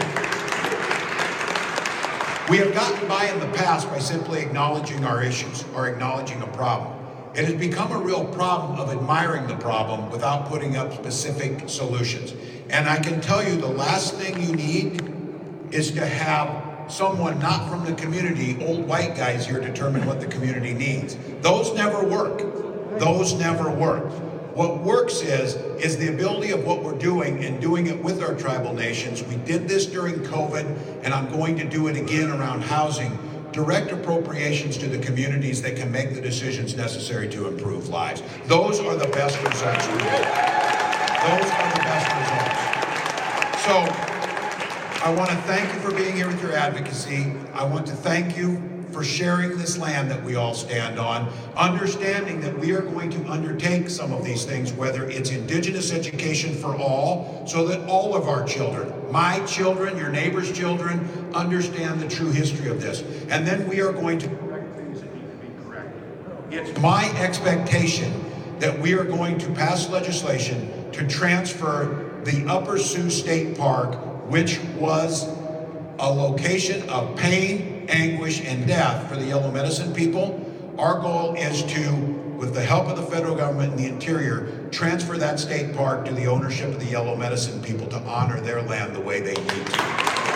We have gotten by in the past by simply acknowledging our issues or acknowledging a problem. It has become a real problem of admiring the problem without putting up specific solutions. And I can tell you the last thing you need is to have someone not from the community, old white guys here, determine what the community needs. Those never work. Those never work. What works is the ability of what we're doing and doing it with our tribal nations. We did this during COVID, and I'm going to do it again around housing. Direct appropriations to the communities that can make the decisions necessary to improve lives. Those are the best results we get. Those are the best results. So, I want to thank you for being here with your advocacy. I want to thank you for sharing this land that we all stand on, understanding that we are going to undertake some of these things, whether it's Indigenous education for all, so that all of our children, my children, your neighbor's children, understand the true history of this. And then we are going to correct things that need to be corrected. It's my expectation that we are going to pass legislation to transfer the Upper Sioux State Park, which was a location of pain, anguish, and death for the Yellow Medicine people. Our goal is to, with the help of the federal government and the Interior, transfer that state park to the ownership of the Yellow Medicine people to honor their land the way they need to.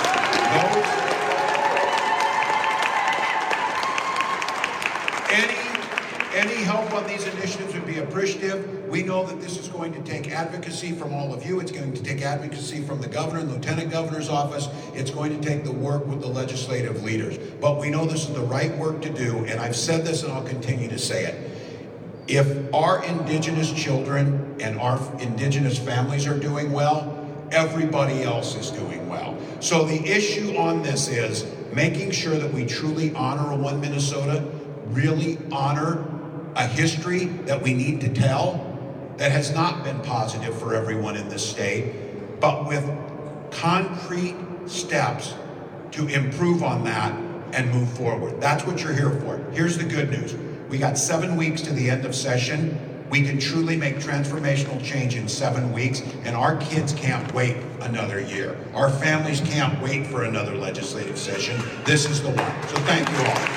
Any help on these initiatives would be appreciative. We know that this is going to take advocacy from all of you. It's going to take advocacy from the governor and lieutenant governor's office. It's going to take the work with the legislative leaders. But we know this is the right work to do, and I've said this and I'll continue to say it. If our Indigenous children and our Indigenous families are doing well, everybody else is doing well. So the issue on this is making sure that we truly honor a One Minnesota, really honor a history that we need to tell that has not been positive for everyone in this state, but with concrete steps to improve on that and move forward. That's what you're here for. Here's the good news. We got 7 weeks to the end of session. We can truly make transformational change in 7 weeks, and our kids can't wait another year. Our families can't wait for another legislative session. This is the one. So thank you all.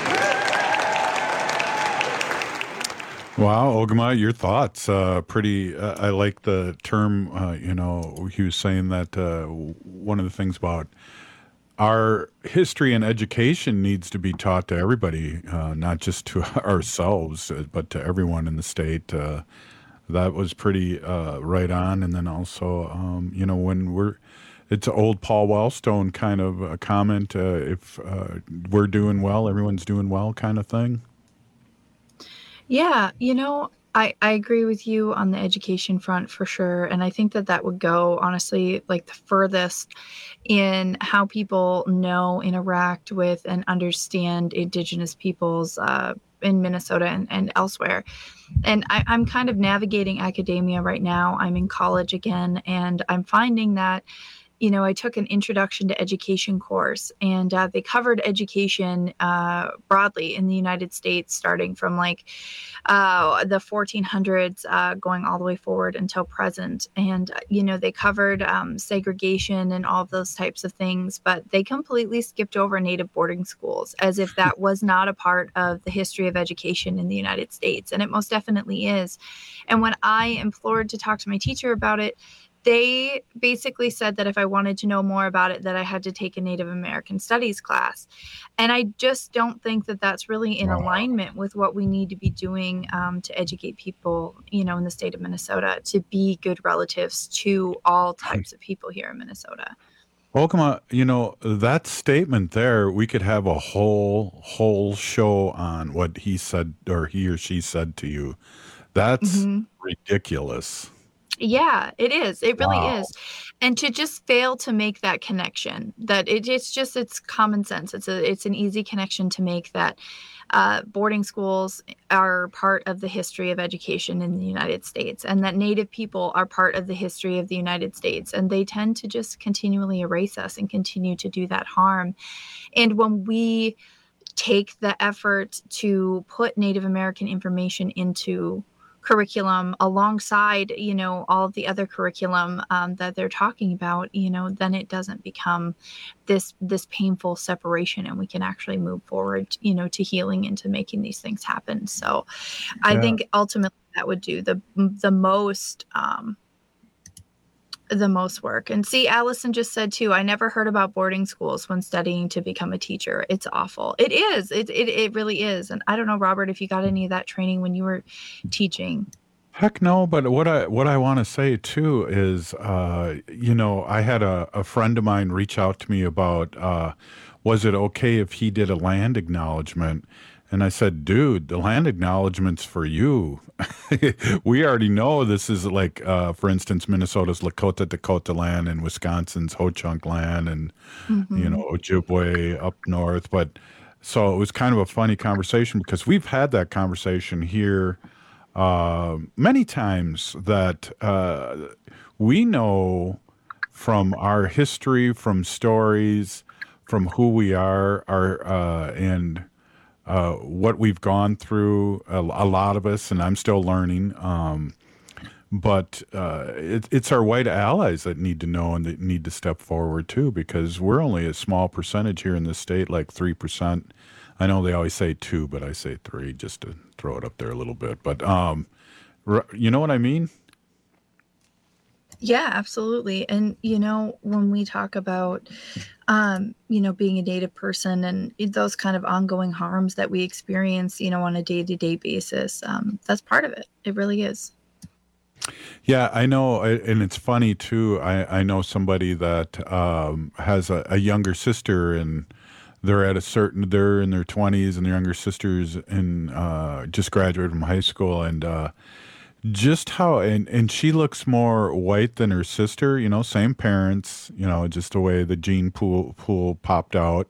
Wow, Ogama, your thoughts. I like the term, he was saying that one of the things about our history and education needs to be taught to everybody, not just to ourselves, but to everyone in the state. That was pretty right on. And then also, it's an old Paul Wellstone kind of a comment, if we're doing well, everyone's doing well kind of thing. Yeah, I agree with you on the education front for sure. And I think that would go, honestly, like the furthest in how people know, interact with, and understand Indigenous peoples in Minnesota and elsewhere. And I'm kind of navigating academia right now. I'm in college again, and I'm finding that I took an introduction to education course, and they covered education broadly in the United States, starting from the 1400s, going all the way forward until present. And, they covered segregation and all of those types of things, but they completely skipped over Native boarding schools as if that was not a part of the history of education in the United States. And it most definitely is. And when I implored to talk to my teacher about it, they basically said that if I wanted to know more about it, that I had to take a Native American Studies class. And I just don't think that that's really in alignment with what we need to be doing to educate people, in the state of Minnesota, to be good relatives to all types of people here in Minnesota. Okama, that statement there, we could have a whole show on what he said or he or she said to you. That's ridiculous. Yeah, it is. It really is. And to just fail to make that connection, that it's common sense. It's an easy connection to make that boarding schools are part of the history of education in the United States, and that Native people are part of the history of the United States. And they tend to just continually erase us and continue to do that harm. And when we take the effort to put Native American information into curriculum alongside, all of the other curriculum that they're talking about, then it doesn't become this painful separation, and we can actually move forward, to healing and to making these things happen. So I think ultimately that would do the most work. And see, Allison just said too, I never heard about boarding schools when studying to become a teacher. It's awful. It is. It really is. And I don't know, Robert, if you got any of that training when you were teaching. Heck no. But what I want to say too is, I had a friend of mine reach out to me about, was it okay if he did a land acknowledgement? And I said, dude, the land acknowledgement's for you. We already know this is like, for instance, Minnesota's Lakota Dakota land and Wisconsin's Ho-Chunk land and, Ojibwe up north. But so it was kind of a funny conversation because we've had that conversation here many times that we know from our history, from stories, from who we are, and what we've gone through, a lot of us, and I'm still learning. But it's our white allies that need to know and that need to step forward too, because we're only a small percentage here in this state, like 3%. I know they always say 2, but I say 3 just to throw it up there a little bit. But you know what I mean? Yeah, absolutely. And, when we talk about, being a Native person and those kind of ongoing harms that we experience, on a day-to-day basis, that's part of it. It really is. Yeah, I know. And it's funny, too. I know somebody that has a younger sister, and they're in their 20s, and their younger sister's just graduated from high school. And just how, and she looks more white than her sister, same parents, just the way the gene pool popped out.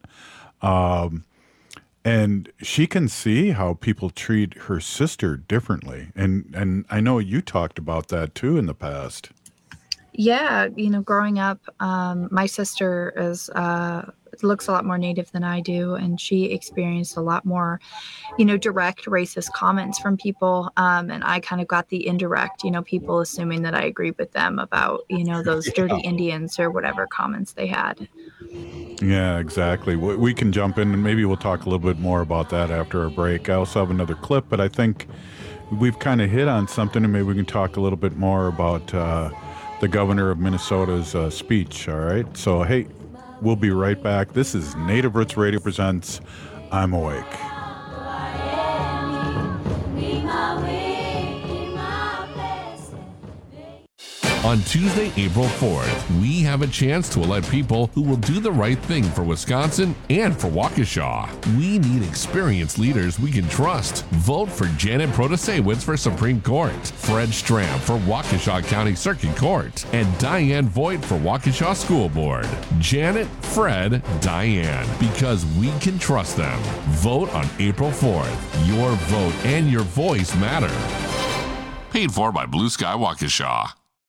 And she can see how people treat her sister differently. And I know you talked about that too in the past. Yeah. Growing up, my sister looks a lot more Native than I do, and she experienced a lot more, direct racist comments from people, and I kind of got the indirect, people assuming that I agreed with them about, those dirty Indians or whatever comments they had. Yeah, exactly. We can jump in, and maybe we'll talk a little bit more about that after our break. I also have another clip, but I think we've kind of hit on something, and maybe we can talk a little bit more about the governor of Minnesota's speech, all right? So, hey, we'll be right back. This is Native Roots Radio presents I'm Awake. On Tuesday, April 4th, we have a chance to elect people who will do the right thing for Wisconsin and for Waukesha. We need experienced leaders we can trust. Vote for Janet Protasewicz for Supreme Court, Fred Stram for Waukesha County Circuit Court, and Diane Voigt for Waukesha School Board. Janet, Fred, Diane, because we can trust them. Vote on April 4th. Your vote and your voice matter. Paid for by Blue Sky Waukesha.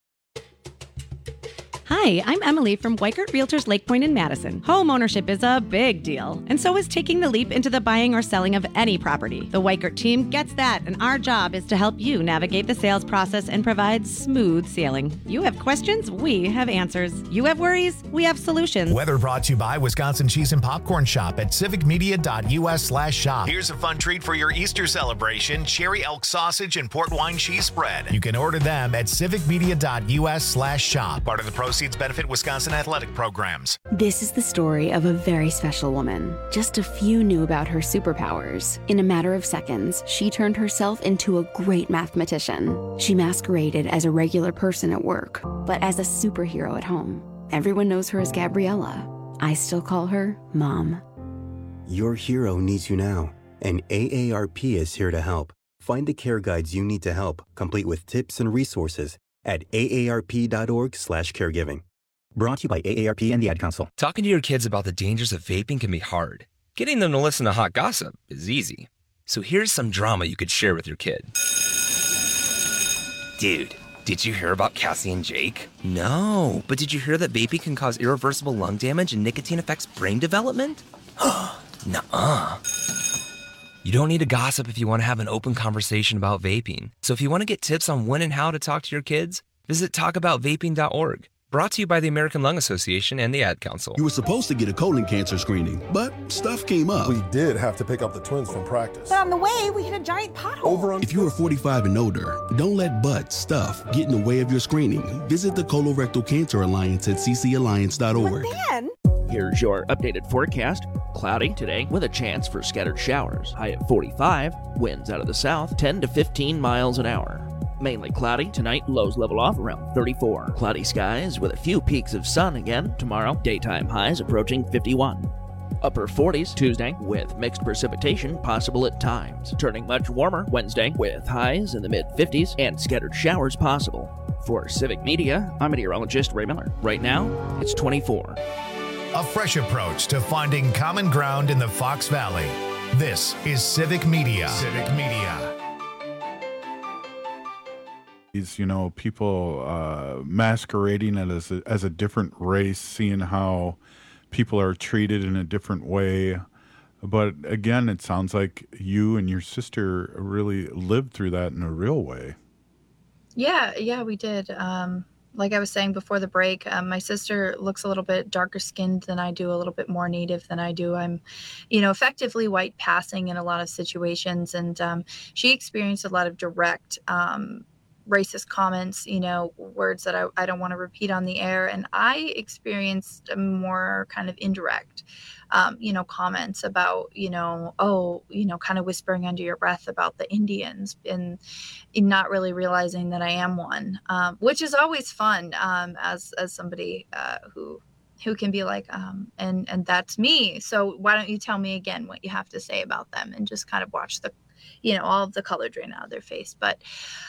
Hi, I'm Emily from Weikert Realtors Lake Point in Madison. Home ownership is a big deal, and so is taking the leap into the buying or selling of any property. The Weikert team gets that, and our job is to help you navigate the sales process and provide smooth sailing. You have questions, we have answers. You have worries, we have solutions. Weather brought to you by Wisconsin Cheese and Popcorn Shop at civicmedia.us/shop. Here's a fun treat for your Easter celebration: cherry elk sausage and port wine cheese spread. You can order them at civicmedia.us/shop. Part of the proceeds benefit Wisconsin athletic programs. This is the story of a very special woman. Just a few knew about her superpowers. In a matter of seconds, she turned herself into a great mathematician. She masqueraded as a regular person at work, but as a superhero at home. Everyone knows her as Gabriella. I still call her Mom. Your hero needs you now, and AARP is here to help. Find the care guides you need to help, complete with tips and resources at aarp.org/caregiving. Brought to you by AARP and the Ad Council. Talking to your kids about the dangers of vaping can be hard. Getting them to listen to hot gossip is easy. So here's some drama you could share with your kid. Dude, did you hear about Cassie and Jake? No, but did you hear that vaping can cause irreversible lung damage and nicotine affects brain development? Nuh-uh. You don't need to gossip if you want to have an open conversation about vaping. So if you want to get tips on when and how to talk to your kids, visit talkaboutvaping.org. Brought to you by the American Lung Association and the Ad Council. You were supposed to get a colon cancer screening, but stuff came up. We did have to pick up the twins from practice. But on the way, we hit a giant pothole. If you are 45 and older, don't let butt stuff get in the way of your screening. Visit the Colorectal Cancer Alliance at ccalliance.org. Here's your updated forecast. Cloudy today with a chance for scattered showers. High at 45, winds out of the south 10 to 15 miles an hour. Mainly cloudy tonight, lows level off around 34. Cloudy skies with a few peaks of sun again tomorrow. Daytime highs approaching 51. Upper 40s Tuesday with mixed precipitation possible at times. Turning much warmer Wednesday with highs in the mid-50s and scattered showers possible. For Civic Media, I'm meteorologist Ray Miller. Right now, it's 24. A fresh approach to finding common ground in the Fox Valley. This is Civic Media. Civic Media. People masquerading it as a different race, seeing how people are treated in a different way. But again, it sounds like you and your sister really lived through that in a real way. Yeah, we did. Like I was saying before the break, my sister looks a little bit darker skinned than I do, a little bit more native than I do. I'm, effectively white passing in a lot of situations. And she experienced a lot of direct racist comments, words that I don't want to repeat on the air. And I experienced a more kind of indirect, comments about, kind of whispering under your breath about the Indians and not really realizing that I am one, which is always fun as somebody who can be like, and that's me. So why don't you tell me again what you have to say about them, and just kind of watch the, all of the color drain out of their face. But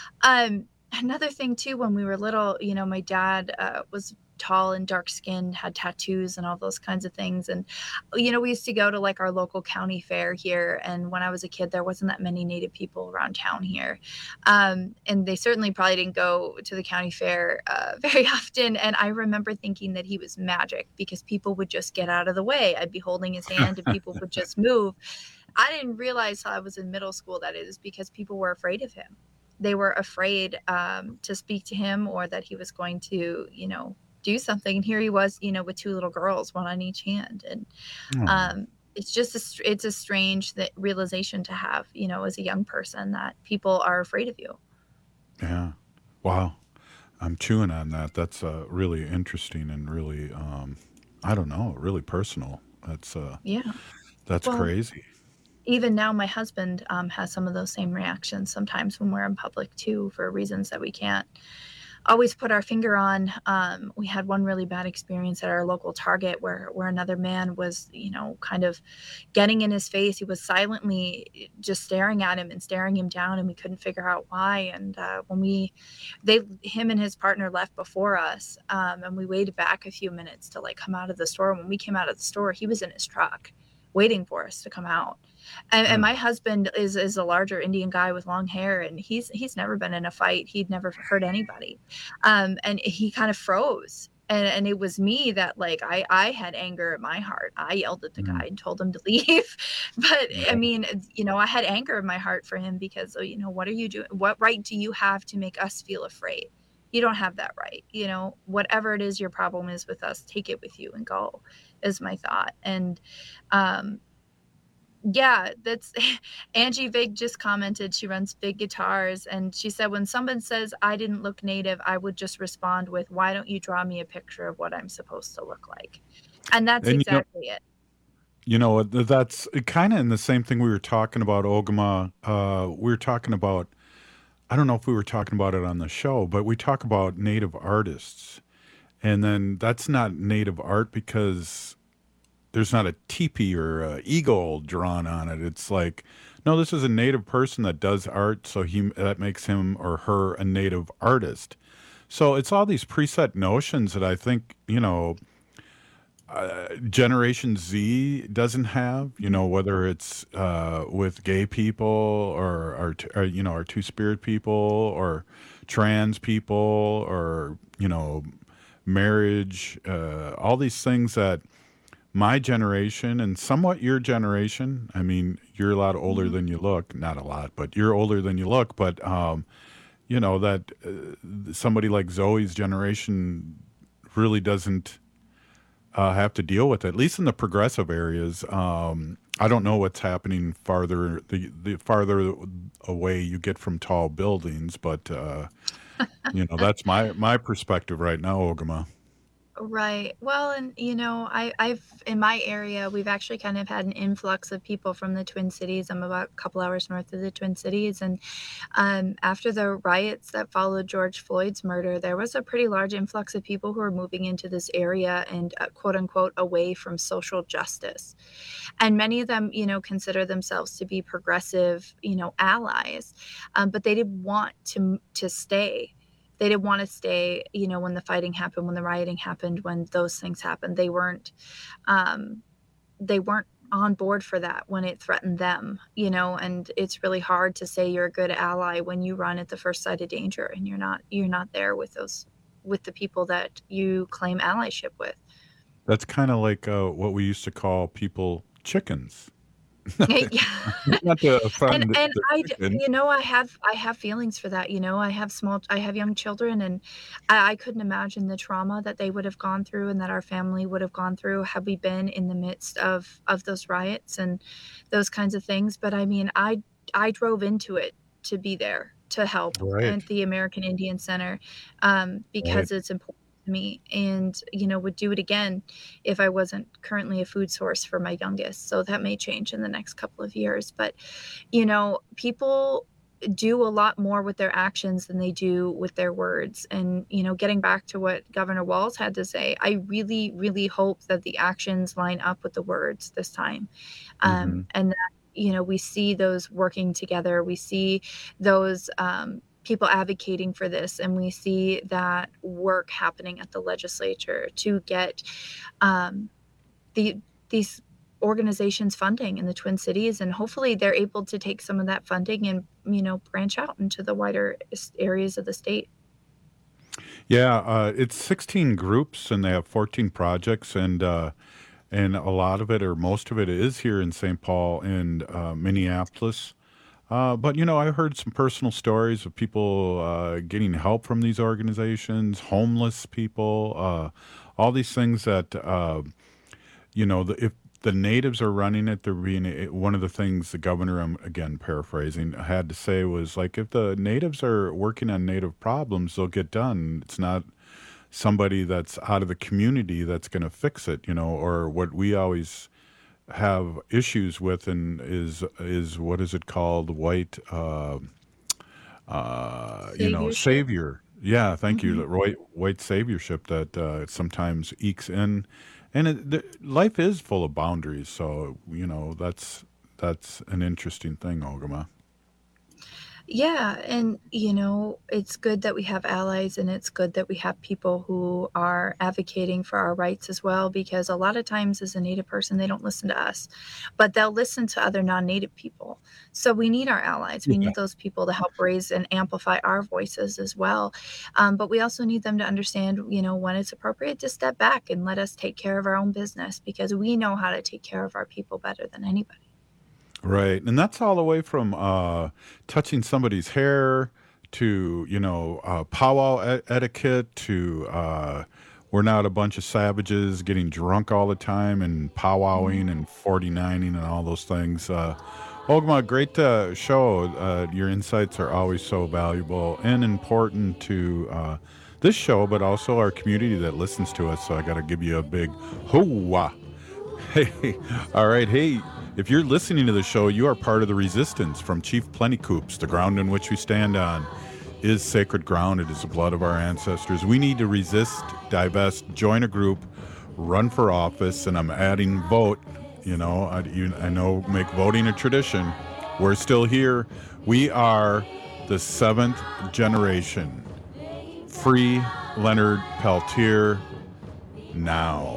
another thing too, when we were little, my dad was tall and dark skinned, had tattoos and all those kinds of things. And, we used to go to like our local county fair here. And when I was a kid, there wasn't that many Native people around town here. And they certainly probably didn't go to the county fair very often. And I remember thinking that he was magic because people would just get out of the way. I'd be holding his hand and people would just move. I didn't realize how I was in middle school that it was because people were afraid of him. They were afraid to speak to him, or that he was going to, do something. And here he was, with two little girls, one on each hand. And it's just it's a strange realization to have, as a young person, that people are afraid of you. Yeah. Wow. I'm chewing on that. That's really interesting and really, really personal. That's That's crazy. Even now, my husband has some of those same reactions sometimes when we're in public too, for reasons that we can't always put our finger on. We had one really bad experience at our local Target where another man was, kind of getting in his face. He was silently just staring at him and staring him down, and we couldn't figure out why. And when him and his partner left before us, and we waited back a few minutes to like come out of the store. When we came out of the store, he was in his truck waiting for us to come out. And my husband is a larger Indian guy with long hair, and he's never been in a fight. He'd never hurt anybody. And he kind of froze. And it was me that, like, I had anger at my heart. I yelled at the guy and told him to leave. But I mean, I had anger in my heart for him because, what are you doing? What right do you have to make us feel afraid? You don't have that right. Whatever it is your problem is with us, take it with you and go, is my thought. And, that's Angie Vig just commented. She runs Big Guitars, and she said, when someone says I didn't look Native, I would just respond with, why don't you draw me a picture of what I'm supposed to look like? And that's exactly it. That's kind of in the same thing we were talking about, Ogama. We were talking about, I don't know if we were talking about it on the show, but we talk about Native artists. And then that's not native art because there's not a teepee or a eagle drawn on it. It's like, no, this is a native person that does art, so that makes him or her a native artist. So it's all these preset notions that I think, Generation Z doesn't have, whether it's with gay people or our two-spirit people or trans people or, marriage, all these things that my generation and somewhat your generation, I mean, you're a lot older than you look, not a lot, but you're older than you look, but, that somebody like Zoe's generation really doesn't have to deal with it, at least in the progressive areas. I don't know what's happening farther, the farther away you get from tall buildings, but, that's my perspective right now, Ogama. Right. Well, and I've in my area, we've actually kind of had an influx of people from the Twin Cities. I'm about a couple hours north of the Twin Cities, and after the riots that followed George Floyd's murder, there was a pretty large influx of people who were moving into this area and quote unquote away from social justice, and many of them, consider themselves to be progressive, allies, but they didn't want to stay. They didn't want to stay, when the fighting happened, when the rioting happened, when those things happened. They weren't on board for that when it threatened them, and it's really hard to say you're a good ally when you run at the first sight of danger and you're not there with the people that you claim allyship with. That's kind of like what we used to call people chickens. Yeah. Not to offend and chicken. I have feelings for that. I have young children, and I couldn't imagine the trauma that they would have gone through and that our family would have gone through had we been in the midst of those riots and those kinds of things. But I mean, I drove into it to be there to help at the American Indian Center because it's important to me, and would do it again if I wasn't currently a food source for my youngest. So that may change in the next couple of years, but people do a lot more with their actions than they do with their words. And getting back to what Governor Walz had to say, I really, really hope that the actions line up with the words this time, and that we see those working together. We see those people advocating for this, and we see that work happening at the legislature to get these organizations funding in the Twin Cities, and hopefully they're able to take some of that funding and branch out into the wider areas of the state. Yeah, it's 16 groups and they have 14 projects, and a lot of it or most of it is here in St. Paul and Minneapolis. But, I heard some personal stories of people getting help from these organizations, homeless people, all these things that, if the natives are running it, they're being one of the things the governor, I'm again paraphrasing, had to say was like, if the natives are working on native problems, they'll get done. It's not somebody that's out of the community that's going to fix it, or what we always have issues with and is what is it called? White, savior. Yeah, thank you. The white saviorship that sometimes ekes in, and life is full of boundaries. So that's an interesting thing, Ogama. Yeah, and it's good that we have allies, and it's good that we have people who are advocating for our rights as well, because a lot of times as a Native person, they don't listen to us, but they'll listen to other non-Native people. So we need our allies. We need those people to help raise and amplify our voices as well. But we also need them to understand, when it's appropriate to step back and let us take care of our own business, because we know how to take care of our people better than anybody. Right. And that's all the way from touching somebody's hair to, powwow etiquette to we're not a bunch of savages getting drunk all the time and powwowing and 49ing and all those things. Ogama, great show. Your insights are always so valuable and important to this show, but also our community that listens to us. So I got to give you a big hoo-wah. Hey, all right. Hey, if you're listening to the show, you are part of the resistance from Chief Plentycoops, the ground in which we stand on. is sacred ground. It is the blood of our ancestors. We need to resist, divest, join a group, run for office, and I'm adding vote. You know, I know, make voting a tradition. We're still here. We are the 7th generation. Free Leonard Peltier now.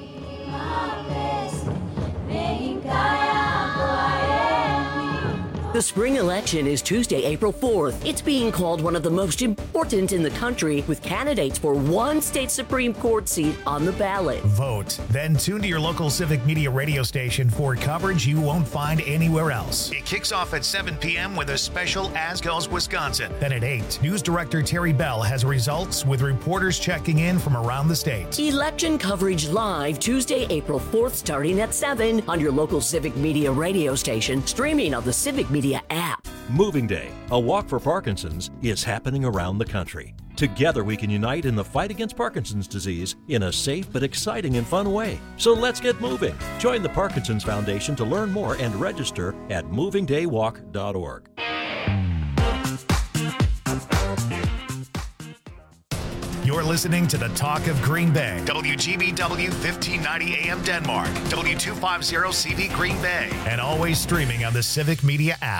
The spring election is Tuesday, April 4th. It's being called one of the most important in the country, with candidates for one state Supreme Court seat on the ballot. Vote. Then tune to your local Civic Media radio station for coverage you won't find anywhere else. It kicks off at 7 p.m. with a special As Goes Wisconsin. Then at 8, News Director Terry Bell has results with reporters checking in from around the state. Election coverage live Tuesday, April 4th, starting at 7 on your local Civic Media radio station, streaming on the Civic Media app. Moving Day, a walk for Parkinson's, is happening around the country. Together we can unite in the fight against Parkinson's disease in a safe but exciting and fun way. So let's get moving. Join the Parkinson's Foundation to learn more and register at movingdaywalk.org. You're listening to the Talk of Green Bay. WGBW 1590 AM Denmark. W250 CV Green Bay. And always streaming on the Civic Media app.